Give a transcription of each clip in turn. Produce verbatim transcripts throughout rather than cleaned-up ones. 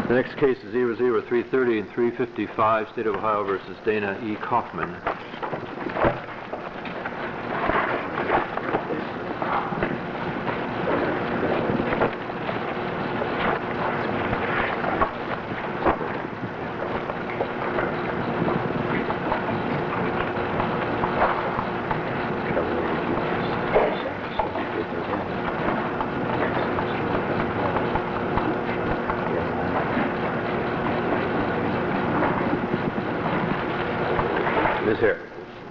The next case is zero zero three thirty and three fifty-five, State of Ohio versus Dana E. Kaufman. Ms. Hare.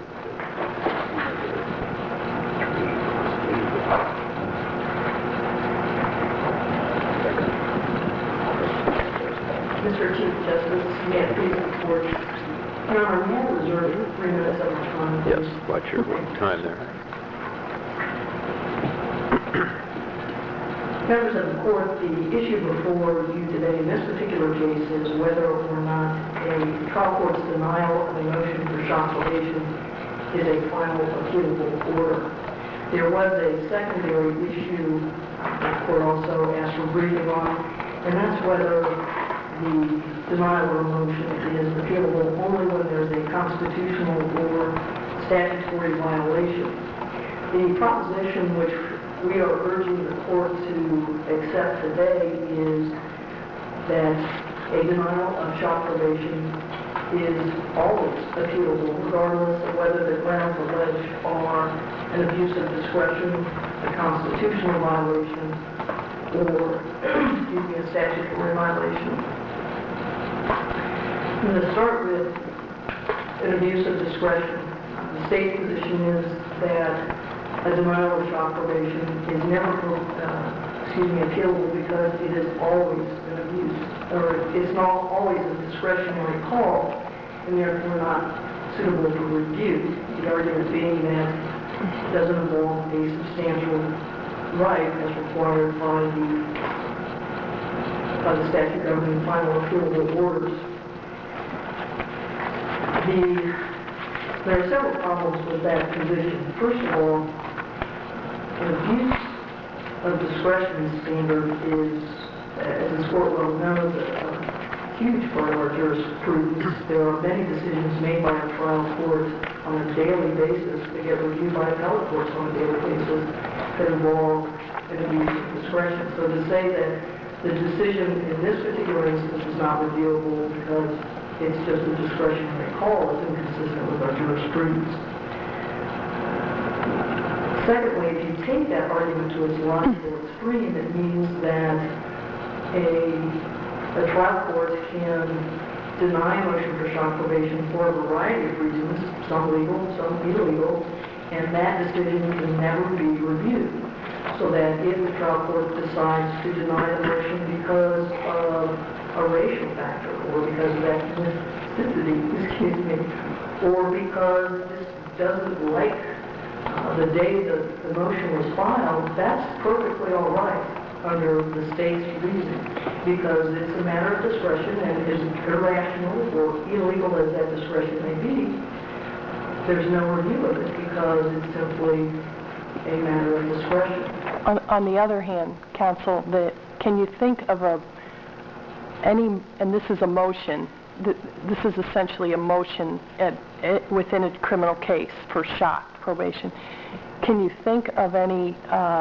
Mister Chief Justice, may it please the Court. Your Honor, may I reserve three minutes of my time, please? Yes, watch your time there. Members of the Court, the issue before you today in this particular case is whether or not a trial court's denial of a motion for shock probation is a final appealable order. There was a secondary issue the Court also asked for briefing on, and that's whether the denial of a motion is appealable only when there's a constitutional or statutory violation. The proposition which we are urging the Court to accept today is that a denial of shock probation is always appealable, regardless of whether the grounds alleged are an abuse of discretion, a constitutional violation, or excuse me, a statutory violation. I'm going to start with an abuse of discretion. The State's position is that a denial of shock probation is never, uh, excuse me, appealable because it is always an abuse, or it's not always a discretionary call, and therefore not suitable for review. The argument being that it doesn't involve a substantial right as required by the by the statute governing final appealable orders. The there are several problems with that position. First of all, an abuse of discretion standard is, as this Court well knows, a huge part of our jurisprudence. There are many decisions made by a trial court on a daily basis that get reviewed by appellate courts on a daily basis that involve an abuse of discretion. So to say that the decision in this particular instance is not reviewable because it's just a discretionary call is inconsistent with our jurisprudence. Secondly, if you take that argument to its logical extreme, it means that a, a trial court can deny a motion for shock probation for a variety of reasons, some legal, some illegal, and that decision can never be reviewed. So that if the trial court decides to deny the motion because of a racial factor, or because of ethnicity, excuse me, or because it doesn't like Uh, the day the, the motion was filed, that's perfectly all right under the State's reasoning, because it's a matter of discretion, and as irrational or illegal as that discretion may be, there's no review of it because it's simply a matter of discretion. On, on the other hand, counsel, the, can you think of a any, and this is a motion, th this is essentially a motion at, at, within a criminal case for shock probation. Can you think of any um,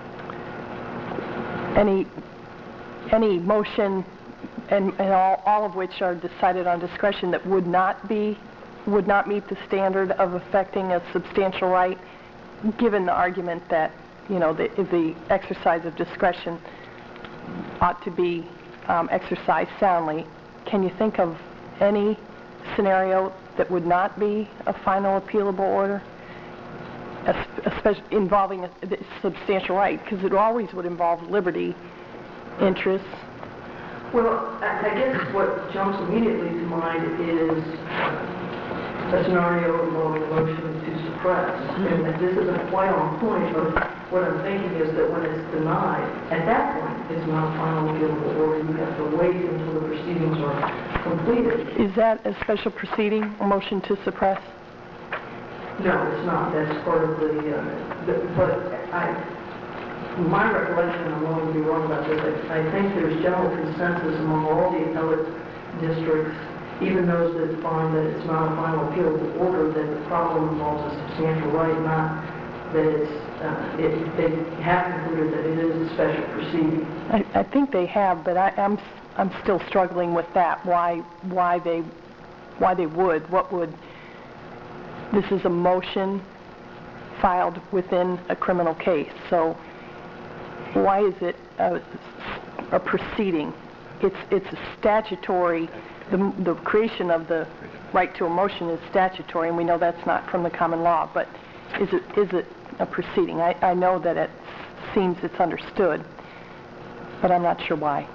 any any motion, and, and all, all of which are decided on discretion, that would not be would not meet the standard of affecting a substantial right, given the argument that you know the, the exercise of discretion ought to be um, exercised soundly? Can you think of any scenario that would not be a final appealable order, especially involving a, a substantial right, because it always would involve liberty interests? Well, I, I guess what jumps immediately to mind is a scenario involving a motion to suppress. Mm-hmm. And this isn't quite on point, but what I'm thinking is that when it's denied, at that point, it's not a final appealable order. You have to wait until the proceedings are completed. Is that a special proceeding, a motion to suppress? No, it's not. That's part of the, uh, the but I, my recollection, I'm willing to be wrong about this, I, I think there's general consensus among all the appellate districts, even those that find that it's not a final appealable order, that the problem involves a substantial right, not that it's, uh, it, they have concluded that it is a special proceeding. I, I think they have, but I, I'm, I'm still struggling with that, why, why they, why they would, what would, this is a motion filed within a criminal case, so why is it a, a proceeding? It's, it's a statutory, the, the creation of the right to a motion is statutory, and we know that's not from the common law, but is it, is it a proceeding? I, I know that it seems it's understood, but I'm not sure why.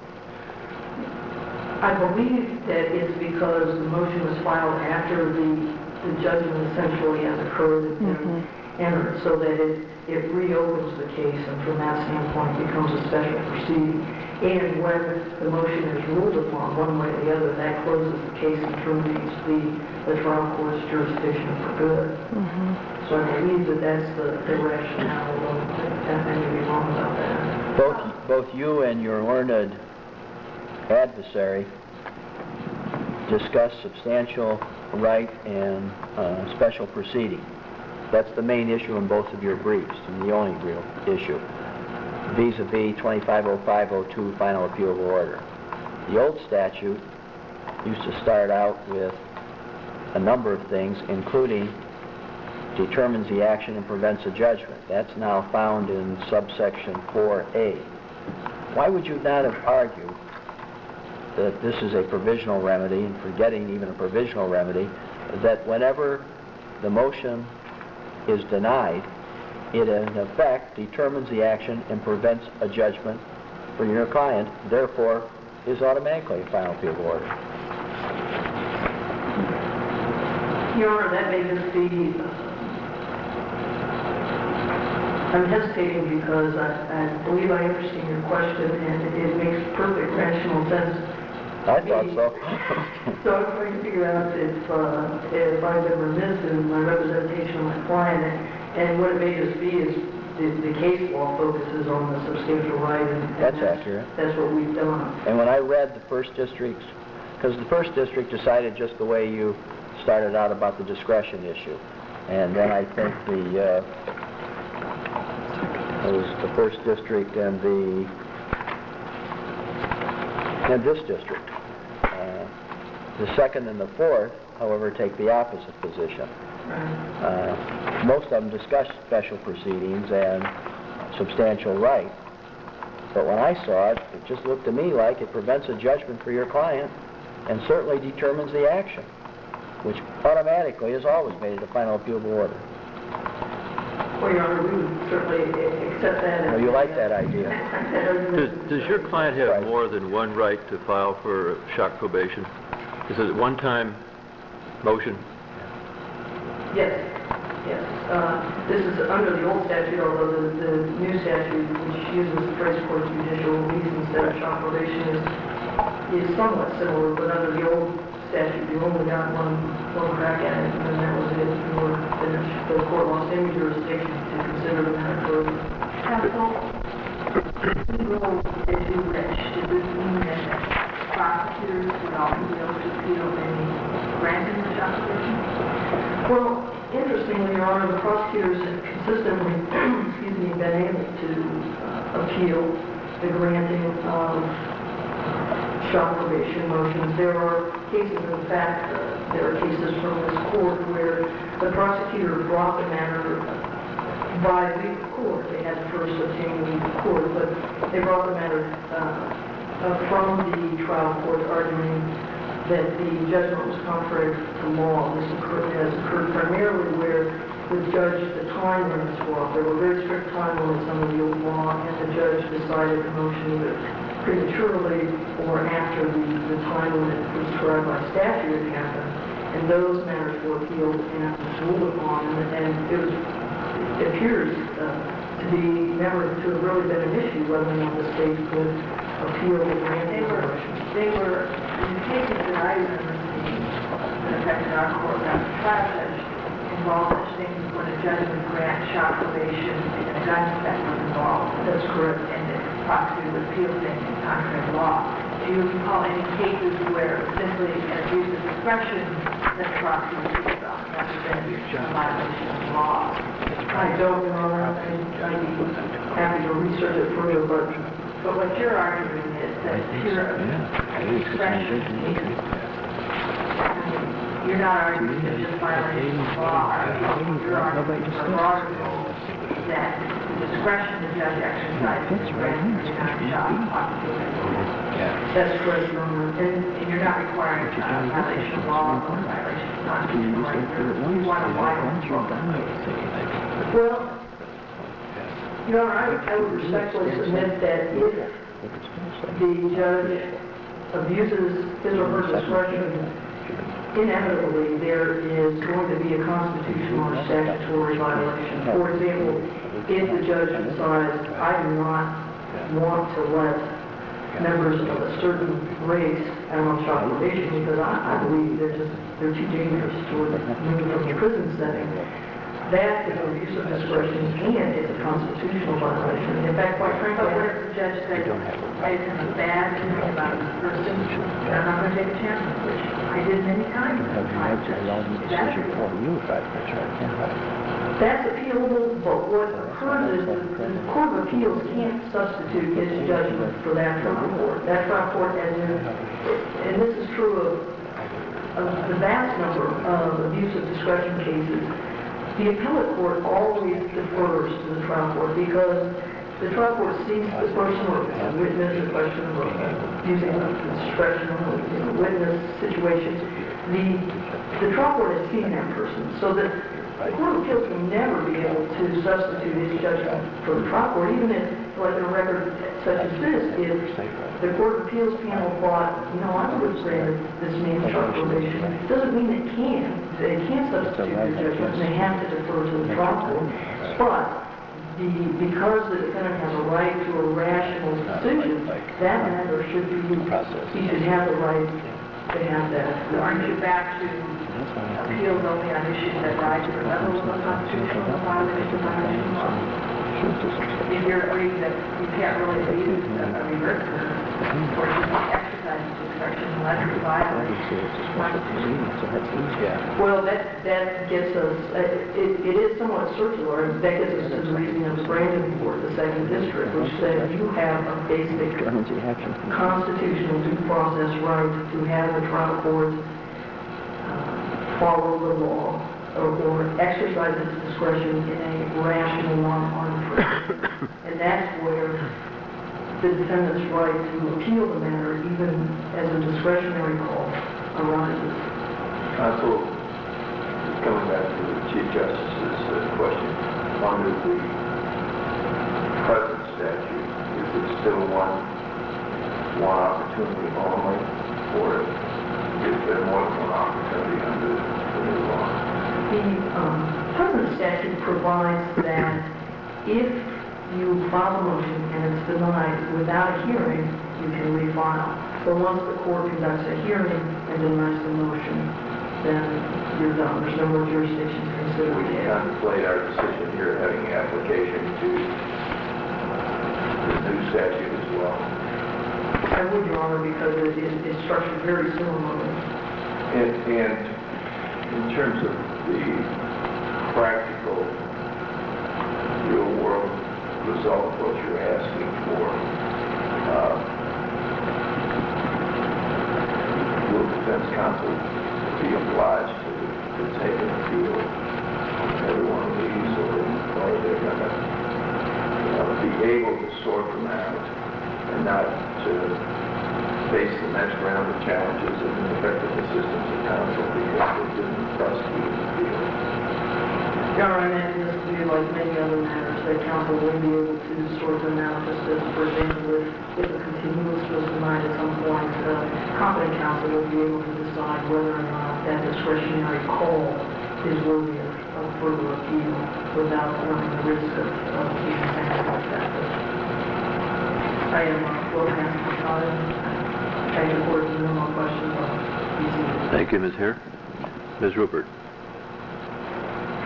I believe that it's because the motion was filed after the, the judgment essentially has occurred and mm-hmm. entered, so that it, it reopens the case, and from that standpoint becomes a special proceeding. And when the motion is ruled upon, one way or the other, that closes the case and terminates the, the trial court's jurisdiction for good. Mm-hmm. So I believe that that's the, the rationale, although I may be wrong about that. Both, both you and your learned adversary discuss substantial right and uh, special proceeding. That's the main issue in both of your briefs, and the only real issue, vis-a-vis twenty-five oh five oh two final appealable order. The old statute used to start out with a number of things, including determines the action and prevents a judgment. That's now found in subsection four A. Why would you not have argued that this is a provisional remedy, and forgetting even a provisional remedy, that whenever the motion is denied, it in effect determines the action and prevents a judgment for your client, therefore is automatically a final appealable order? Your Honor, that may just be, I'm hesitating because I, I believe I understand your question, and it makes perfect rational sense. I thought so. So I'm trying to figure out if, uh, if I've been remiss in my representation of my client, and, and what it may just be is the, the case law focuses on the substantial right, and, and that's, that's accurate. That's what we've done. And when I read the first district's, because the first district decided just the way you started out about the discretion issue, and then I think the uh, it was the first district and the and this district. Uh, the second and the fourth, however, take the opposite position. Uh, most of them discuss special proceedings and substantial right. But when I saw it, it just looked to me like it prevents a judgment for your client and certainly determines the action, which automatically has always made it a final appealable order. Well, Your Honor, we would certainly accept that. Well, you like that idea. Does, does your client have right. more than one right to file for shock probation? Is it a one-time motion? Yes, yes. Uh, this is under the old statute, although the, the new statute, which uses the phrase for judicial release instead of shock probation, is, is somewhat similar, but under the old statute, you only got one, one crack at it, and then that was it. You were finished. The court lost any jurisdiction to consider the matter further. Counsel, we ruled that you wish. Does this mean that prosecutors would all be able to appeal any granting the shock probation? Well, interestingly, Your Honor, the prosecutors have consistently, excuse me, been able to uh, appeal the granting of shock probation motions. There are cases, in fact, uh, there are cases from this court where the prosecutor brought the matter by leave of court. They had to first obtain leave of court, but they brought the matter uh, uh, from the trial court, arguing that the judgment was contrary to law. This occurred, has occurred primarily where the judge, the time limits were off. There were very strict time limits under the old law, and the judge decided the motion either prematurely or after the, the time limit prescribed by statute had happened. And those matters were appealed and ruled upon, and, and it, was, it appears uh, to be never to have really been an issue whether or not the state could appeal the granting of motions. They were, in the cases that I remember seeing that affected our court, that the trial judge in involve such things as when a judge would grant shock probation and a gun inspector was involved. That's correct. And the prosecutor would appeal things in contrary law. Do you recall any cases where simply an abuse of discretion that the prosecutor appealed on rather than a violation of law? I don't, Your Honor. I'd I'd be happy to research it further, but But what you're arguing is that pure discretion is, you're not arguing that just violation of law, are you? You're arguing for a broader rule that the discretion the judge exercises is granted to non-shot prosecution. that's correct, Your Honor. And, and you're not requiring a violation of law or violation of constitutional rights. You want a wide control. Well, Your Honor, I would- I would respectfully submit that if the judge abuses his or her discretion, inevitably there is going to be a constitutional or statutory violation. For example, if the judge decides, I do not want to let members of a certain race out on shop probation because I, I believe they're just, they're too dangerous to move from the prison setting, that is an abuse of discretion and it's a constitutional violation. In fact, quite frankly, But what if the judge says, I just have a bad feeling about this person, and I'm not going to take a chance, which I did many times. Is that that's appealable, but what occurs is the the Court of Appeals can't substitute its judgment for that trial court. That trial court, as in, and this is true of, of the vast number of abuse of discretion cases, the appellate court always defers to the trial court because the trial court sees the person or the witness, the question of uh, using of discretion in a witness situation. The, the trial court has seen that person, so that the Court of Appeals will never be able to substitute its judgment for the trial court, even if, like in a record such as this, if the Court of Appeals panel thought, you know, I would have granted this man short probation, it doesn't mean it can. They can't substitute their judgment, and they have to defer to the trial court. But the, because the defendant has a right to a rational decision, that matter should be, he should have the right to have that. So aren't you back to appeals only on issues that rise to the level of a constitutional violation of violation law? If you're agreeing that you can't really abuse a reverse or just exercise discretion unless you violate constitution. Well, that, that gets us, uh, it, it is somewhat circular, and that gets us to the reasoning of the Brandon Court, the second district, which said you have a basic constitutional due process right to have the trial court uh, follow the law or, or exercise its discretion in a rational, non-armed way. And that's where the defendant's right to appeal the matter, even as a discretionary call, arises. Counsel, just coming back to the Chief Justice's uh, question, under the present statute, is it still one, one opportunity only, or is there more than one opportunity under the new law? The um, present statute provides that if you file a motion and it's denied without a hearing, you can refile. So once the court conducts a hearing and denies the motion, then you're done. There's no more jurisdiction to consider. We can contemplate our decision here having application to the new statute as well. I would, Your Honor, because it is it's structured very similarly. And, and in terms of the practical, real-world result of what you're asking for, uh, will defense counsel be obliged to, to take an appeal on every one of these, or, or they're going to uh, be able to sort them out and not to face the next round of challenges and effective assistance of counsel because they didn't prosecute the appeal? Your Honor, and this would be like many other matters, that counsel will be able to sort them out, just as, for example, if, if a continuance was denied at some point, uh, competent counsel will be able to decide whether or not that discretionary call is worthy of, of further appeal without running the risk of, of being sentenced like that. I am uh, well past my time. I have the court to no more questions. I'll be seated. Thank you, Miz Hare. Miz Rupert.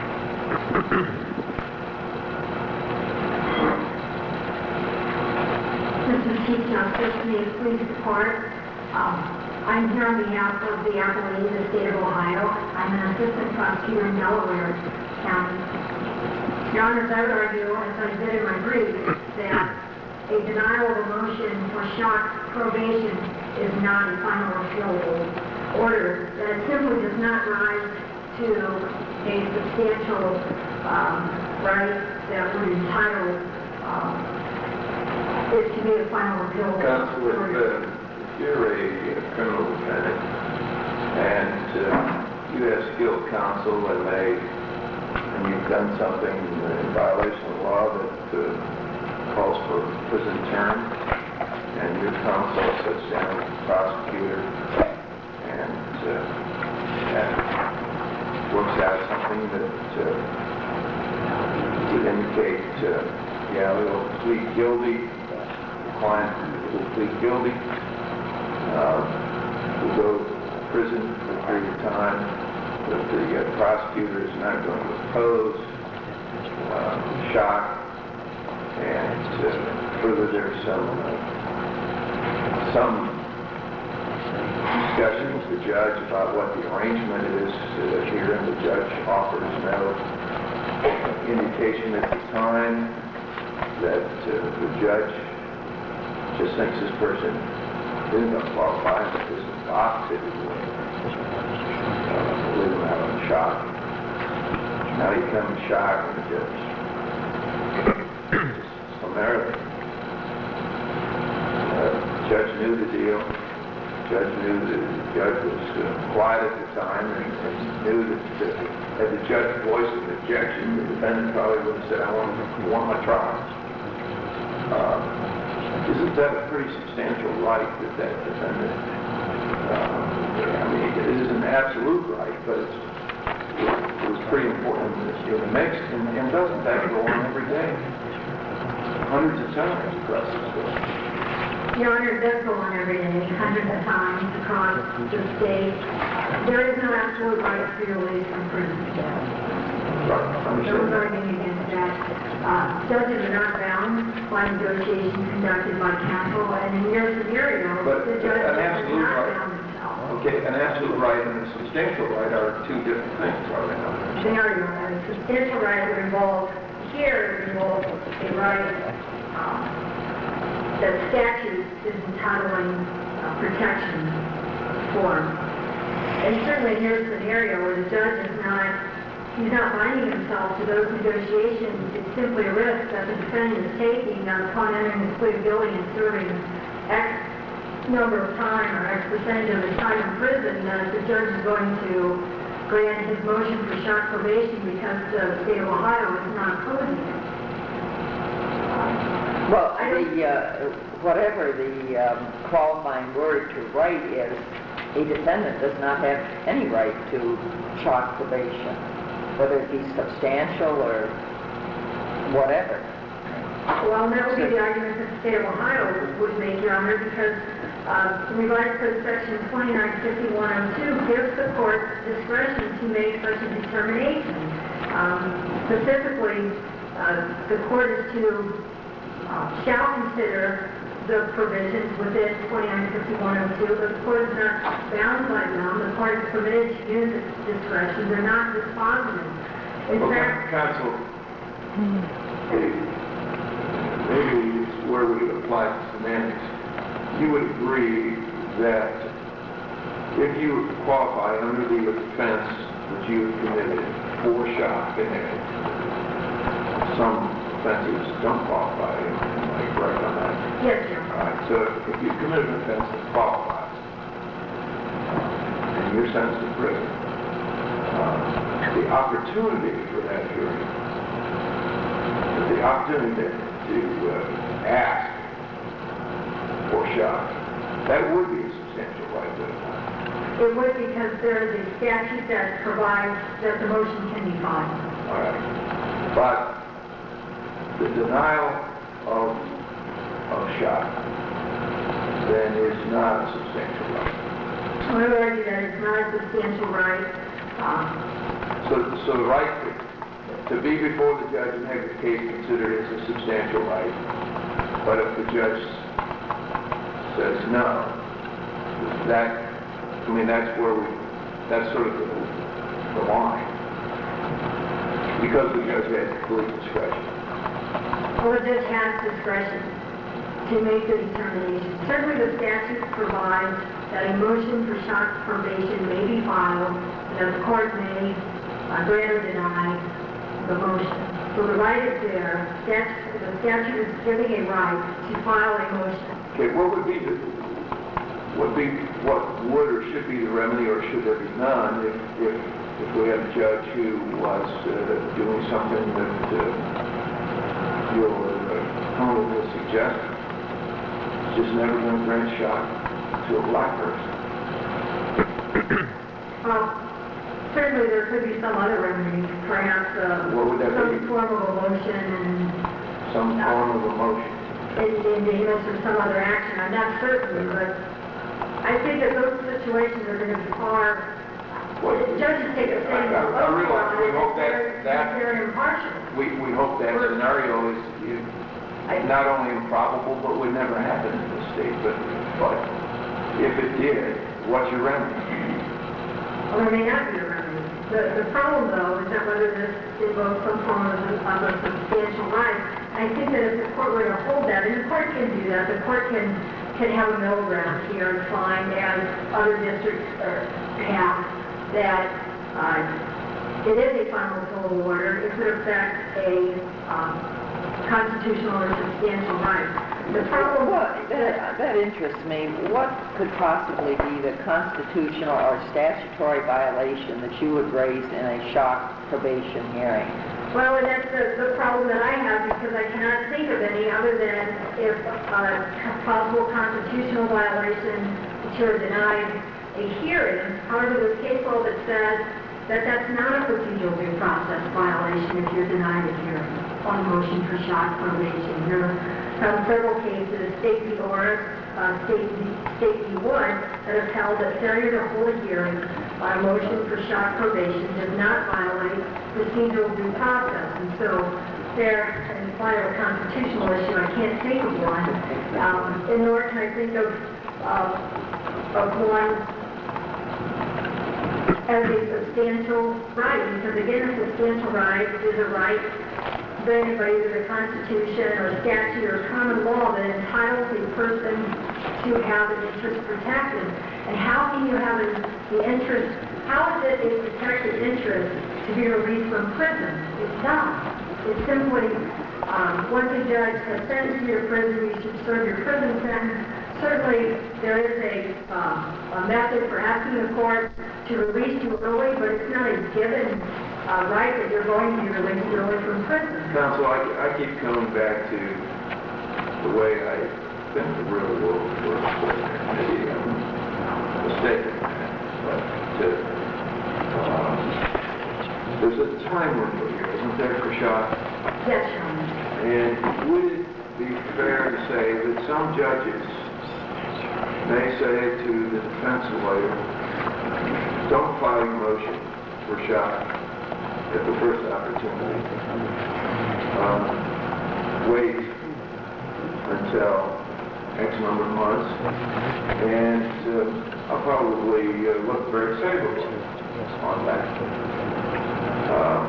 Mister Chief Justice, may it please the court. Um, I'm here on behalf of the appellee in the state of Ohio. I'm an assistant prosecutor in Delaware County. Your Honor, I would argue, as I did in my brief, that a denial of a motion for shock probation is not a final appealable order, that it simply does not rise to a substantial um, right that would entitle um, it to be a final appealable Counsel, if, order. uh, if you're a criminal defendant and uh, you have skilled counsel and they and you've done something in violation of law that uh, calls for prison term, and your counsel sits down with the prosecutor and uh, and works out something that uh, would indicate, uh, yeah, we'll plead guilty, the client will plead guilty, uh, will go to prison for a period of time, but the uh, prosecutor is not going to oppose uh, shock, and uh, further there's some uh, some discussion with the judge about what the arrangement is uh, here, and the judge offers no indication at the time that uh, the judge just thinks this person isn't going to qualify because the box it is uh, leave them out on shock. Now you come in shock and the judge just summarily. Uh, judge knew the deal. Judge knew that the judge was uh, quiet at the time, and, and knew that uh, had the judge voiced an objection, the defendant probably would have said, I want, I want my trial. Uh, isn't that a pretty substantial right that that defendant, uh, I mean, it is an absolute right, but it's, it, it was pretty important in the mix, and, and doesn't that go on every day? Hundreds of times across the state. Your Honor, it does go on every day, hundreds of times across the state. There is no absolute right to be released from prison. No arguing against that. Uh, judges are not bound by negotiations conducted by counsel, and in your scenario, But the judge an does absolute not right. bound himself. Okay, an absolute right and a substantial right are two different things, are they not? They are, Your Honor. A substantial right would involve, here it would involve a right um, that statute is entitling uh, protection for. And certainly in your scenario where the judge is not, he's not binding himself to those negotiations, it's simply a risk that the defendant is taking upon entering his plea of guilty and serving X number of time or X percentage of his time in prison, that the judge is going to grant his motion for shock probation because the state of Ohio is not opposing it. Well, the, uh, whatever the um, qualifying word to right is, a defendant does not have any right to shock probation, whether it be substantial or whatever. Well, that would be the argument that the state of Ohio would make, Your Honor, because uh, revised code section twenty-nine fifty-one oh two gives the court discretion to make such a determination. Um, specifically, uh, the court is to uh, shall consider the provisions within twenty-nine fifty-one oh two, but the court is not bound by them. The court is permitted to use its discretion. They're not dispositive. In Well, fact, counsel, maybe it's where we apply semantics. You would agree that if you qualify under the offense that you have committed for shock, and some offenses don't qualify, am I correct on that? yes, Your Honor. All right, so if you commit an offense that qualifies, and you're sentenced to prison, uh, the opportunity for that hearing, the opportunity to uh, ask for shock, that would be a substantial right, would it not? It would, because there is a statute that provides that the motion can be filed. All right. But the denial of, of shock then is not a substantial right. I would argue that it's not a substantial right. Um, So, so the right, to be before the judge and have the case considered as a substantial right. But if the judge says no, that, I mean, that's where we, that's sort of the, the line. Because the judge has complete discretion. Well, the judge has discretion to make the determination. Certainly the statute provides that a motion for shock probation may be filed, and that the court may uh, grant or deny the motion. So the right is there. Statute, the statute is giving a right to file a motion. Okay, what would be the, would be, what would or should be the remedy, or should there be none, if, if, if we had a judge who was uh, doing something that uh, your opponent was suggesting, just never going to grant shock to a black person? Well, certainly there could be some other remedy, perhaps uh, What would that some be? form of a motion and Some form of a motion? in mandamus or some other action. I'm not certain, but I think that those situations are going to be far. Well, The judges take a I- stand. I- I realize we hope that- that- They're impartial. We, we hope that scenario is, is not only improbable, but would never happen in this state, but, but if it did, what's your remedy? Well, there may not be a remedy. The, the problem, though, is that whether this involves some form of, of a substantial right. I think that if the court were to hold that, and the court can do that, the court can, can have a middle ground here and find, as other districts uh, have, that uh, it is a final total order. It could affect a um, constitutional or substantial right. The problem... Well, that, that interests me. What could possibly be the constitutional or statutory violation that you would raise in a shock probation hearing? Well, and that's the, the problem that I have, because I cannot think of any other than if a possible constitutional violation that you're denied a hearing. However, there's case law that says that that's not a procedural due process violation if you're denied a hearing on motion for shock probation. There are um, several cases, State v. Orris, uh, State v. State v. Wood, that have held that failure to hold a hearing on a motion for shock probation does not violate procedural due process. And so there, in spite of a constitutional issue, I can't think of one. Um, and nor can I think of, uh, of one as a substantial right, because again, a substantial right is a right granted by either the Constitution or statute or common law that entitles a person to have an interest protected. And how can you have an, the interest, how is it a protected interest to be released from prison? It's not. It's simply, um, once a judge has sentenced you to prison, you should serve your prison sentence. Certainly, there is a, uh, a method for asking the court to release you early, but it's not a given uh, right that you're going to be released early from prison. Counsel, I, I keep coming back to the way I think the real world works. Maybe I'm mistaken, but to, uh, there's a time window here, isn't there, for shock? Yes, Your Honor. And would it be fair to say that some judges may say to the defense lawyer, don't file a motion for shock at the first opportunity. Um, wait until X number of months, and uh, I'll probably uh, look very favorable on that. Um,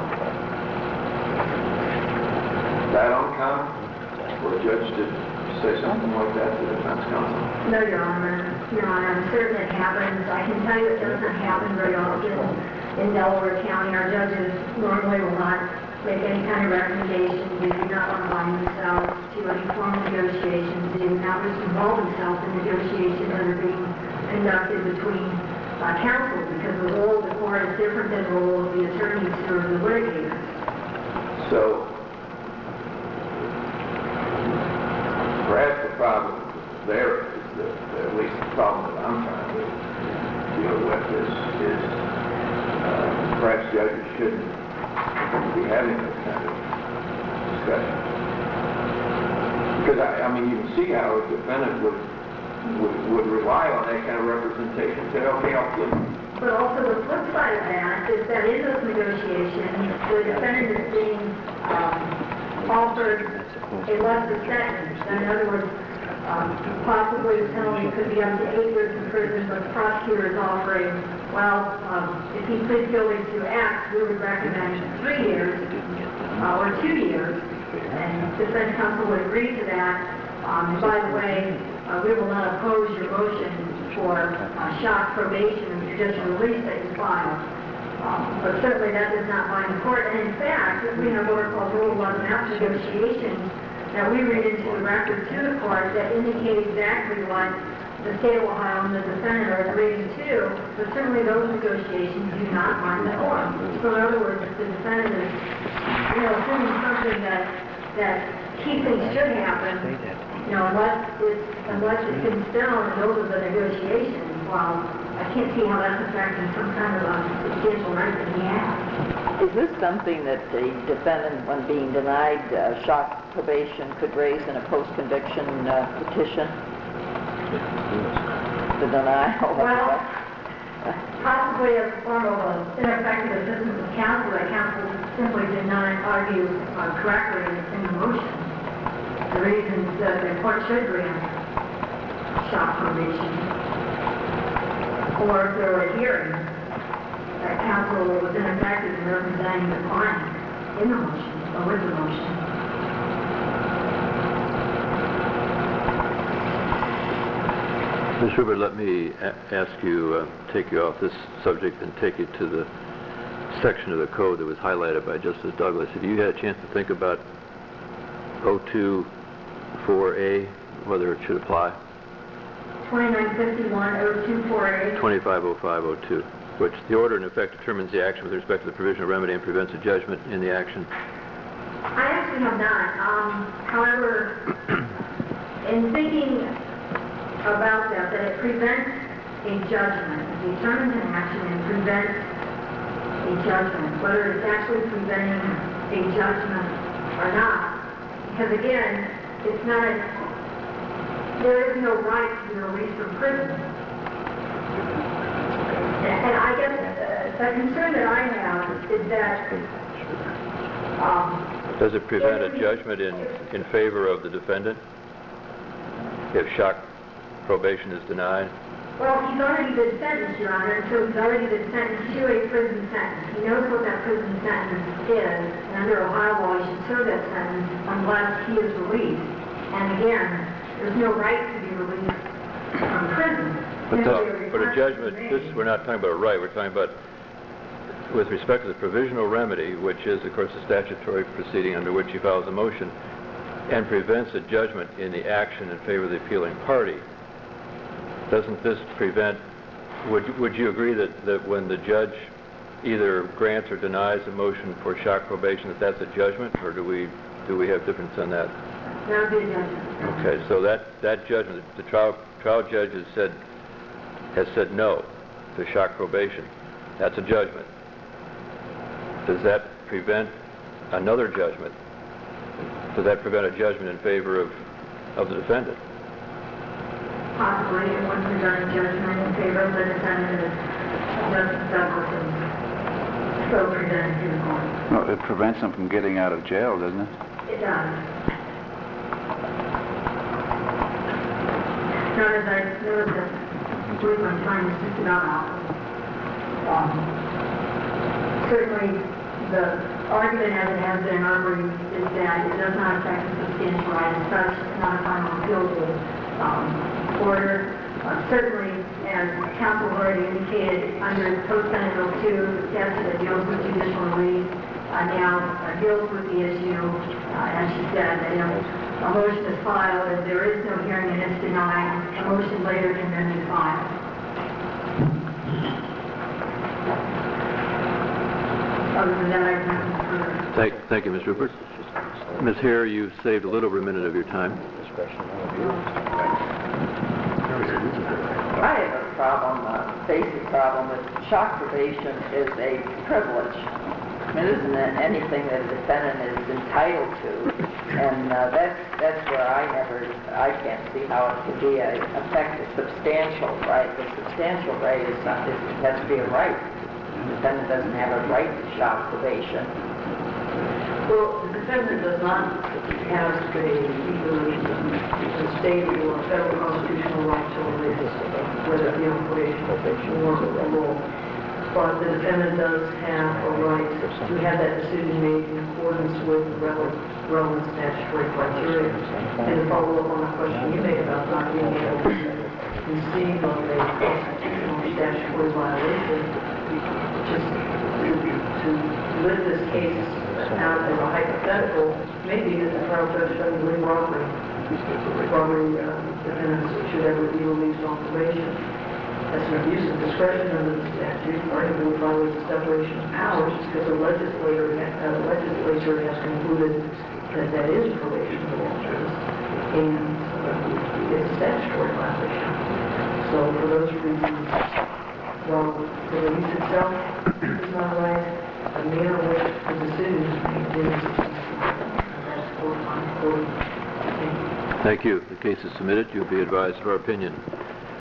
that uncommon for a judge to say something like that to the defense counsel? No, Your Honor. Your Honor, I'm certain it happens. I can tell you it doesn't happen very often in Delaware County. Our judges normally will not make any kind of recommendations. They do not want to bind themselves to any form of negotiations. They do not wish to involve themselves in negotiations that are being conducted between uh, counsel, because the role of the court is different than the role of the attorneys or the litigators. So, perhaps the problem there is that, at least the problem that I'm trying to deal with is, is uh, perhaps judges shouldn't be having this kind of discussion. Because, I, I mean, you can see how a defendant would would, would rely on that kind of representation, say, okay, I'll flip. But also the flip side of that is that in those negotiations, the defendant is being um, offered a lesser sentence. In other words, um, possibly the penalty could be up to eight years in prison, but the prosecutor is offering, well, um, if he pleads guilty to X, we would recommend three years uh, or two years. And defense counsel would agree to that. Um, and by the way, uh, we will not oppose your motion for uh, shock probation and judicial release that you filed. Um, but certainly that does not bind the court. And in fact, we have what are called Rule eleven F negotiations that we read into the record to the court that indicate exactly what the state of Ohio and the defendant are agreeing to. But certainly those negotiations do not bind the court. So in other words, if the defendant is, you know, assuming something that that key things should happen, you know, unless it's, unless it's in stone and those are the negotiations, well, I can't see how that's affecting some kind of a substantial right that he has. Is this something that the defendant, when being denied uh, shock probation, could raise in a post-conviction uh, petition? The denial? Well, possibly as a form of an ineffective assistance of counsel, that counsel simply did not argue uh, correctly in the motion. The reasons that the court should grant shock probation. Or if there were a hearing, that counsel was ineffective in representing the client in the motion, or with the motion. Miz Rupert, let me a ask you, uh, take you off this subject and take you to the section of the code that was highlighted by Justice Douglas. Have you had a chance to think about oh two four A, whether it should apply? twenty-nine fifty-one oh two four A. twenty-five oh five oh two, which the order in effect determines the action with respect to the provisional remedy and prevents a judgment in the action. I actually have not. Um, however, in thinking about that, that it prevents a judgment, it determines an action and prevents a judgment, whether it's actually preventing a judgment or not. Because again, it's not, a, there is no right to be released from prison. And I guess uh, the concern that I have is that um, Does it prevent a judgment in, in favor of the defendant if shock probation is denied? well, he's already been sentenced, Your Honor, and so he's already been sentenced to a prison sentence. He knows what that prison sentence is, and under Ohio law, he should serve that sentence unless he is released. And again, there's no right to be released from prison. But, There's the, a but a request judgment, to be this, made. we're not talking about a right, we're talking about, with respect to the provisional remedy, which is, of course, a statutory proceeding under which he files a motion, and prevents a judgment in the action in favor of the appealing party. Doesn't this prevent, would, would you agree that, that when the judge either grants or denies a motion for shock probation, that that's a judgment, or do we, do we have difference on that? That would be a judgment. Okay, so that, that judgment, the trial, trial judge has said, has said no to shock probation. That's a judgment. Does that prevent another judgment? Does that prevent a judgment in favor of, of the defendant? Possibly, it would prevent a judgment in favor of the defendant if Justice Douglas is so presented to the court. No, it prevents them from getting out of jail, doesn't it? It does. Now, as I noted, I believe my time is just about out. Um, certainly, the argument as it has been in our brief is that it does not affect the substantial right as such, not a final appealable um, order. Uh, certainly, as counsel already indicated, under Post-Senate Bill two, the statute that deals with judicial release uh, now uh, deals with the issue, uh, as she said, that if a motion is filed, if there is no hearing and it's denied, a motion later can then be filed. Other than that, I have nothing further. Thank, thank you, Miz Rupert. Miz Hare, you've saved a little over a minute of your time. I have a problem, a basic problem with shock probation is a privilege. It isn't anything that a defendant is entitled to. And uh, that's, that's where I never, I can't see how it could be a, affect a substantial right. The substantial right is not, it has to be a right. The defendant doesn't have a right to shock probation. Well, the defendant does not have a, either a state or federal constitutional right to release, whether it be on probation or parole. But the defendant does have a right to have that decision made in accordance with the relevant, relevant statutory criteria. And to follow up on the question you made about not being able to conceive of a constitutional or statutory violation, just to, to lift this case out as a hypothetical, maybe that the trial judge doesn't believe robbery. Robbery uh, defendants should ever be released on probation. That's an abuse of discretion under the statute, arguably violates the separation of powers because the legislator, uh, the legislature has concluded that that is probationable interest and uh, it's a statutory violation. So for those reasons, while the release itself is not right, the manner in which the decision is made is, that's for my court. Thank you. The case is submitted. You'll be advised of our opinion.